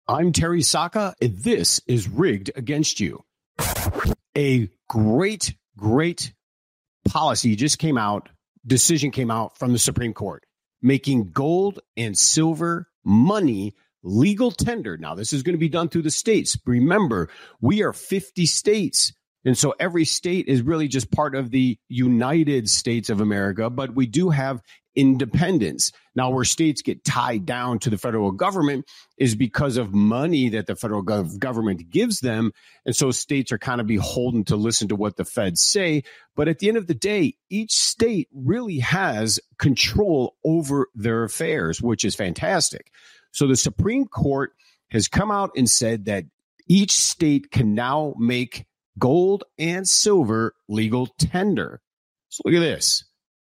I'm Terry Saka, and this is Rigged Against You. A great policy just came out, decision came out from the Supreme Court, making gold and silver money legal tender. Now, this is going to be done through the states. Remember, we are 50 states. And so every state is really just part of the United States of America, but we do have independence. Now, where states get tied down to the federal government is because of money that the federal government gives them. And so states are kind of beholden to listen to what the feds say. But at the end of the day, each state really has control over their affairs, which is fantastic. So the Supreme Court has come out and said that each state can now make gold and silver legal tender. So look at this.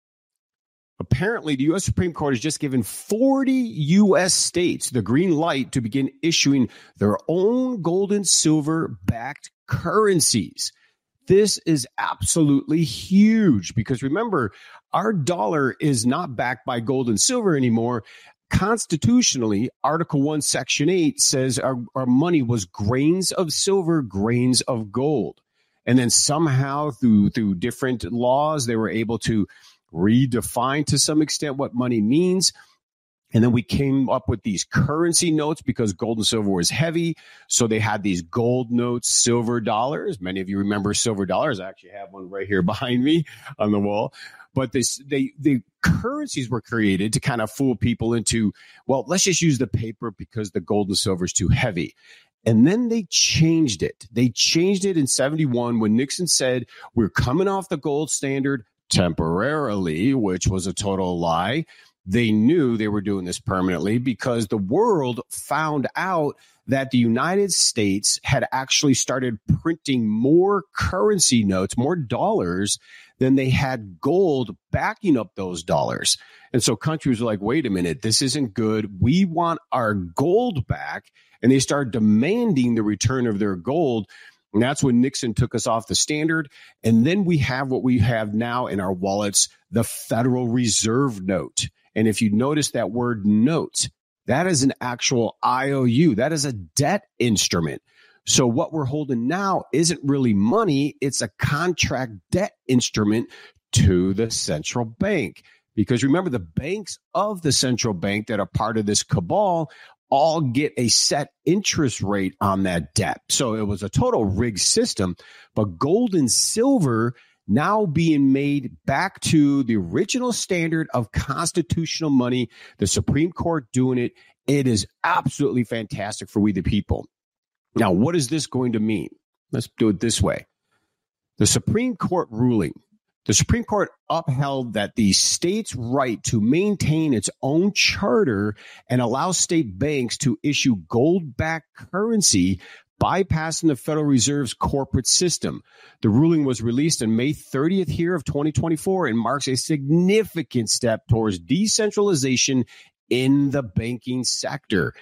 Apparently, the U.S. Supreme Court has just given 40 U.S. states the green light to begin issuing their own gold and silver-backed currencies. This is absolutely huge because remember, our dollar is not backed by gold and silver anymore. Constitutionally, Article 1, Section 8 says our money was grains of silver, grains of gold. And then somehow through different laws, they were able to redefine to some extent what money means. And then we came up with these currency notes because gold and silver was heavy. So they had these gold notes, silver dollars. Many of you remember silver dollars. I actually have one right here behind me on the wall. But the currencies were created to kind of fool people into, well, let's just use the paper because the gold and silver is too heavy. And then they changed it. They changed it in 71 when Nixon said, we're coming off the gold standard temporarily, which was a total lie. They knew they were doing this permanently because the world found out that the United States had actually started printing more currency notes, more dollars than they had gold backing up those dollars. And so countries were like, wait a minute, this isn't good. We want our gold back. And they started demanding the return of their gold. And that's when Nixon took us off the standard. And then we have what we have now in our wallets, the Federal Reserve note. And if you notice that word note, that is an actual IOU. That is a debt instrument. So what we're holding now isn't really money. It's a contract debt instrument to the central bank. Because remember, the banks of the central bank that are part of this cabal all get a set interest rate on that debt. So it was a total rigged system, but gold and silver now being made back to the original standard of constitutional money, the Supreme Court doing it. It is absolutely fantastic for we the people. Now, what is this going to mean? Let's do it this way. The Supreme Court ruling. The Supreme Court upheld that the state's right to maintain its own charter and allow state banks to issue gold-backed currency, bypassing the Federal Reserve's corporate system. The ruling was released on May 30th here of 2024 and marks a significant step towards decentralization in the banking sector.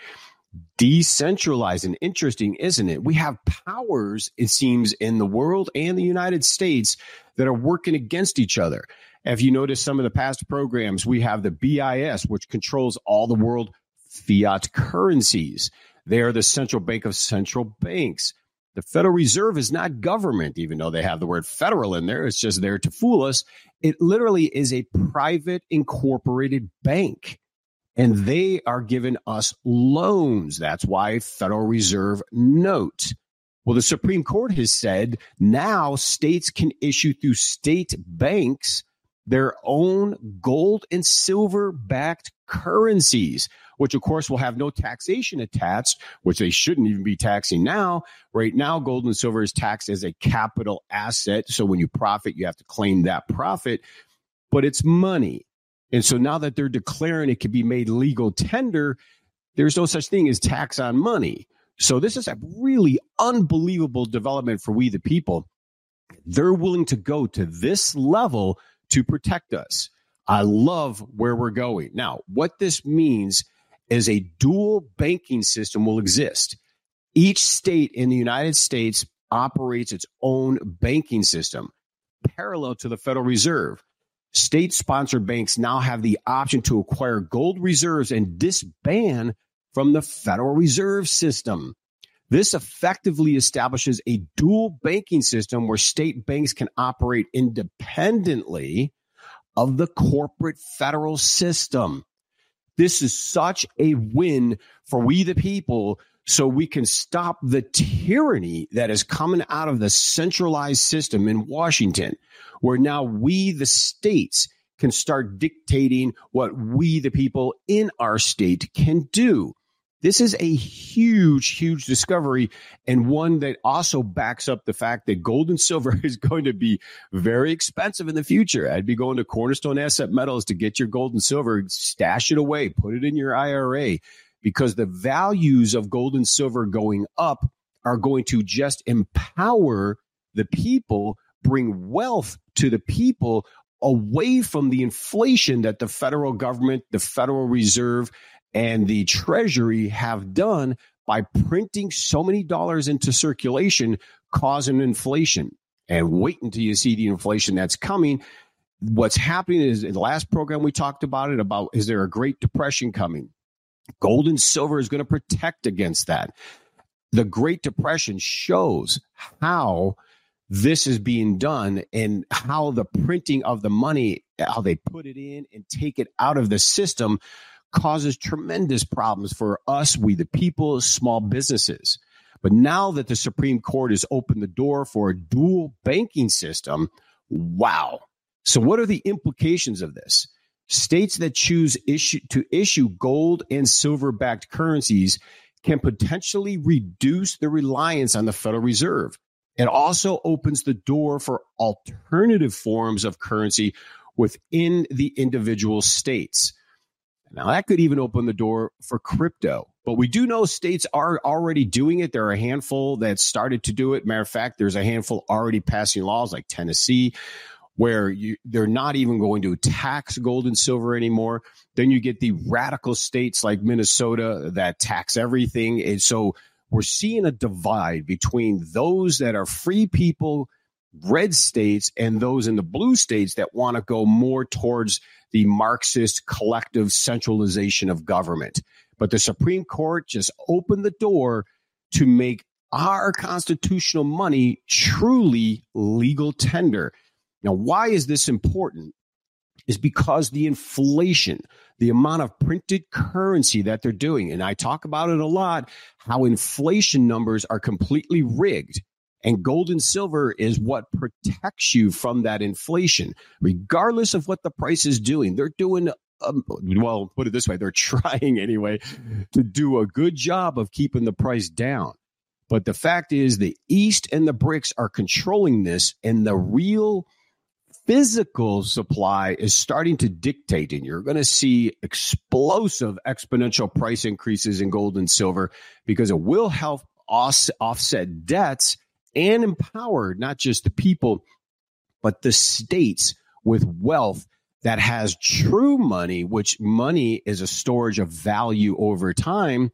Decentralizing, interesting, isn't it? We have powers, it seems, in the world and the United States that are working against each other. If you notice some of the past programs, we have the BIS, which controls all the world fiat currencies. They are the central bank of central banks. The Federal Reserve is not government, even though they have the word federal in there. It's just there to fool us. It literally is a private incorporated bank. And they are giving us loans. That's why Federal Reserve note. Well, the Supreme Court has said now states can issue through state banks their own gold and silver backed currencies, which of course will have no taxation attached, which they shouldn't even be taxing now. Right now, gold and silver is taxed as a capital asset. So when you profit, you have to claim that profit, but it's money. And so now that they're declaring it can be made legal tender, there's no such thing as tax on money. So this is a really unbelievable development for we the people. They're willing to go to this level to protect us. I love where we're going. Now, what this means is a dual banking system will exist. Each state in the United States operates its own banking system, parallel to the Federal Reserve. State-sponsored banks now have the option to acquire gold reserves and disband from the Federal Reserve System. This effectively establishes a dual banking system where state banks can operate independently of the corporate federal system. This is such a win for we the people, so we can stop the tyranny that is coming out of the centralized system in Washington, where now we, the states, can start dictating what we, the people in our state, can do. This is a huge, huge discovery, and one that also backs up the fact that gold and silver is going to be very expensive in the future. I'd be going to Cornerstone Asset Metals to get your gold and silver, stash it away, put it in your IRA, because the values of gold and silver going up are going to just empower the people, bring wealth to the people away from the inflation that the federal government, the Federal Reserve, and the Treasury have done by printing so many dollars into circulation, causing inflation. And wait until you see the inflation that's coming. What's happening is, in the last program we talked about it, about is there a Great Depression coming? Gold and silver is going to protect against that. The Great Depression shows how this is being done and how the printing of the money, how they put it in and take it out of the system, causes tremendous problems for us, we the people, small businesses. But now that the Supreme Court has opened the door for a dual banking system, wow. So what are the implications of this? States that choose to issue gold and silver-backed currencies can potentially reduce the reliance on the Federal Reserve. It also opens the door for alternative forms of currency within the individual states. Now, that could even open the door for crypto. But we do know states are already doing it. There are a handful that started to do it. Matter of fact, there's a handful already passing laws like Tennessee, where they're not even going to tax gold and silver anymore. Then you get the radical states like Minnesota that tax everything. And so we're seeing a divide between those that are free people, red states, and those in the blue states that want to go more towards the Marxist collective centralization of government. But the Supreme Court just opened the door to make our constitutional money truly legal tender. Now, why is this important? Is because the inflation, the amount of printed currency that they're doing, and I talk about it a lot, how inflation numbers are completely rigged. And gold and silver is what protects you from that inflation, regardless of what the price is doing. They're doing, well, put it this way, they're trying anyway to do a good job of keeping the price down. But the fact is the East and the BRICS are controlling this, and the real physical supply is starting to dictate, and you're going to see explosive exponential price increases in gold and silver because it will help offset debts and empower not just the people, but the states with wealth that has true money, which money is a storage of value over time.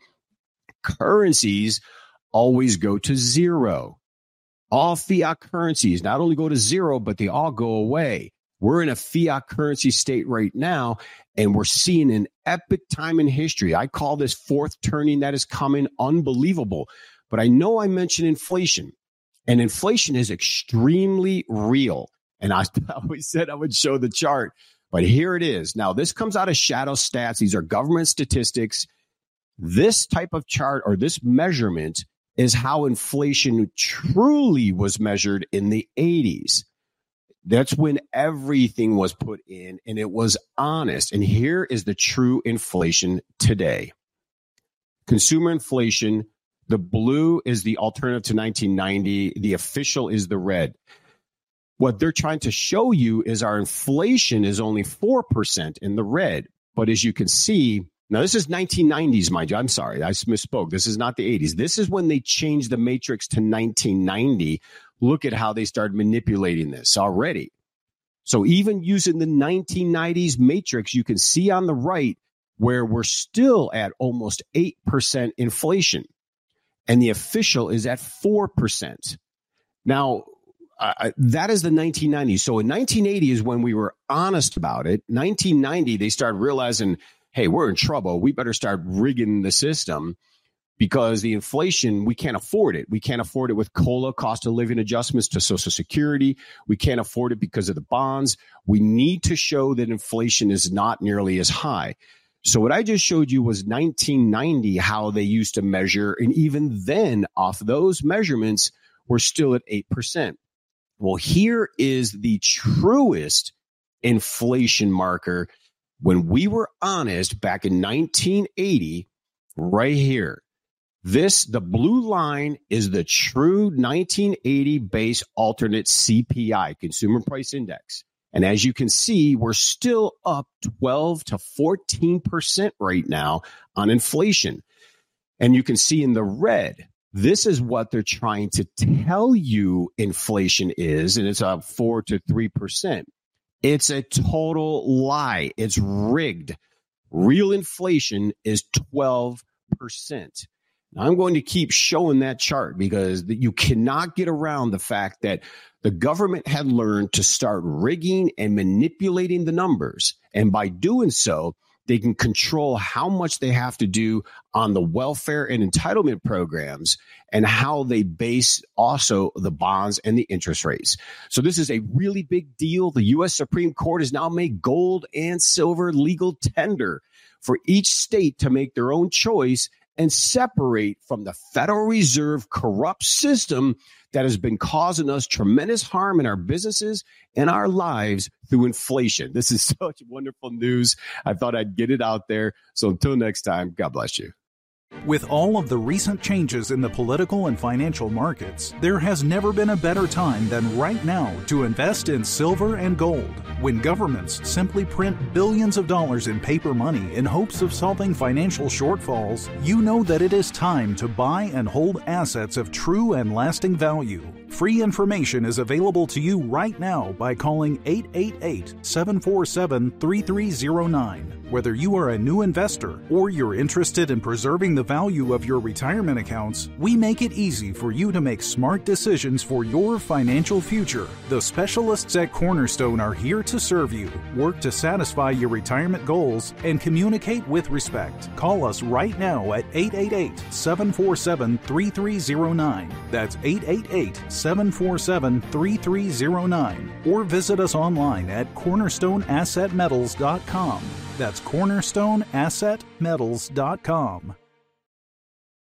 Currencies always go to zero. All fiat currencies not only go to zero, but they all go away. We're in a fiat currency state right now, and we're seeing an epic time in history. I call this fourth turning that is coming unbelievable. But I know I mentioned inflation, and inflation is extremely real. And I always said I would show the chart, but here it is. Now, this comes out of Shadow Stats. These are government statistics. This type of chart or this measurement is how inflation truly was measured in the 80s. That's when everything was put in and it was honest. And here is the true inflation today. Consumer inflation, the blue is the alternative to 1990. The official is the red. What they're trying to show you is our inflation is only 4% in the red. But as you can see, now, this is 1990s, mind you. I'm sorry, I misspoke. This is not the 80s. This is when they changed the matrix to 1990. Look at how they started manipulating this already. So even using the 1990s matrix, you can see on the right where we're still at almost 8% inflation. And the official is at 4%. Now, that is the 1990s. So in 1980 is when we were honest about it. 1990, they started realizing, hey, we're in trouble. We better start rigging the system because the inflation, we can't afford it. We can't afford it with COLA, cost of living adjustments to Social Security. We can't afford it because of the bonds. We need to show that inflation is not nearly as high. So what I just showed you was 1990, how they used to measure. And even then, off those measurements, we're still at 8%. Well, here is the truest inflation marker. When we were honest back in 1980, right here, the blue line is the true 1980 base alternate CPI, Consumer Price Index. And as you can see, we're still up 12 to 14% right now on inflation. And you can see in the red, this is what they're trying to tell you inflation is, and it's up 4 to 3%. It's a total lie. It's rigged. Real inflation is 12%. I'm going to keep showing that chart because you cannot get around the fact that the government had learned to start rigging and manipulating the numbers. And by doing so, they can control how much they have to do on the welfare and entitlement programs and how they base also the bonds and the interest rates. So this is a really big deal. The U.S. Supreme Court has now made gold and silver legal tender for each state to make their own choice and separate from the Federal Reserve corrupt system that has been causing us tremendous harm in our businesses and our lives through inflation. This is such wonderful news. I thought I'd get it out there. So until next time, God bless you. With all of the recent changes in the political and financial markets, there has never been a better time than right now to invest in silver and gold. When governments simply print billions of dollars in paper money in hopes of solving financial shortfalls, you know that it is time to buy and hold assets of true and lasting value. Free information is available to you right now by calling 888-747-3309. Whether you are a new investor or you're interested in preserving the value of your retirement accounts, we make it easy for you to make smart decisions for your financial future. The specialists at Cornerstone are here to serve you, work to satisfy your retirement goals, and communicate with respect. Call us right now at 888-747-3309. That's 888-747-3309. Or visit us online at cornerstoneassetmetals.com. That's cornerstoneassetmetals.com.